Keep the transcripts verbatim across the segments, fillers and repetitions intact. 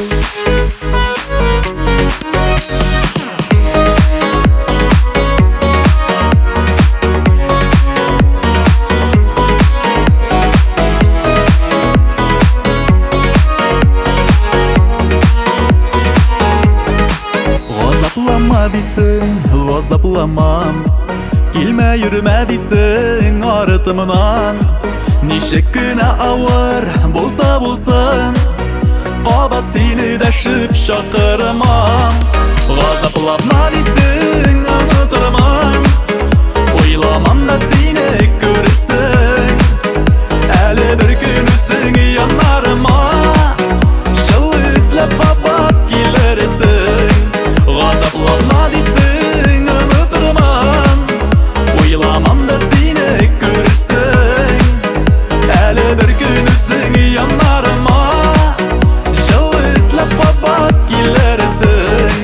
Gazaplama diysің, газапламам. Келмә йөрмә дисең артымнан. Ничек кенә авыр булса булсын, кабат сине дәшеп чакырмам. Газаплама дисең онытырман, уйламам да сине күрсен. Әле бер көн үзең янарыма, шыл эзләп кабат килерсең. Газаплама дисең онытырман, уйламам да сине күрсен. Әле бер көн үзең янарыма, шыл эзләп кабат килерсең.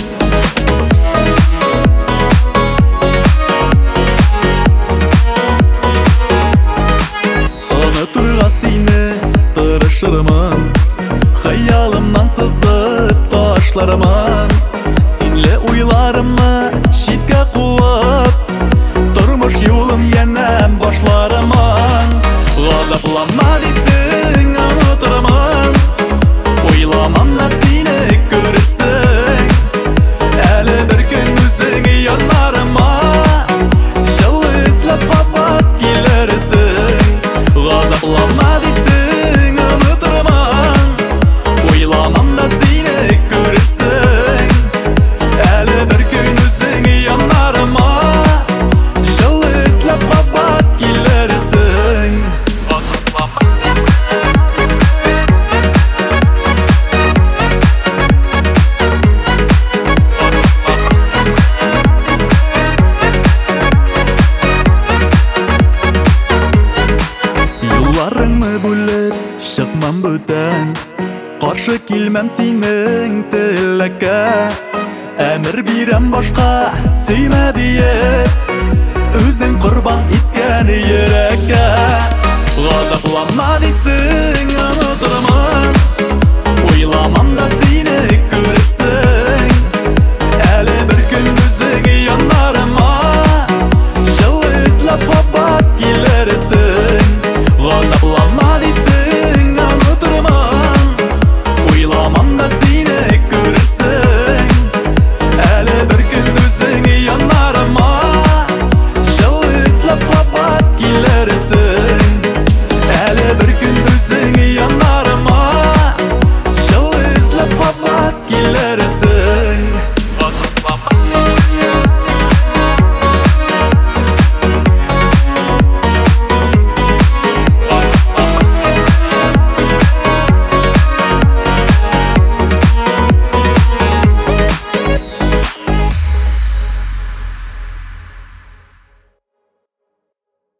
Онытырга сине тырышырмын, хыялымнан сызып ташлармын. Синле уйларымны читкә куып, тормыш юлым янә башлармын. Газаплама дисең онытырмын, уйламам да сине күрсен. Әле бер көн үзең янарыма, шыл эзләп кабат килерсең. Газаплама дисең онытырман, уйламам да сине күрсен. Әле бер көн үзең янарыма, шыл эзләп кабат килерсең. Юлларыңны бүлеп чыкмам бүтән, каршы килмәм синең теләккә. Әмер бирәм башка сөймә диеп, үзең корбан иткән йөрәккә. Газаплама дисең онытырмын,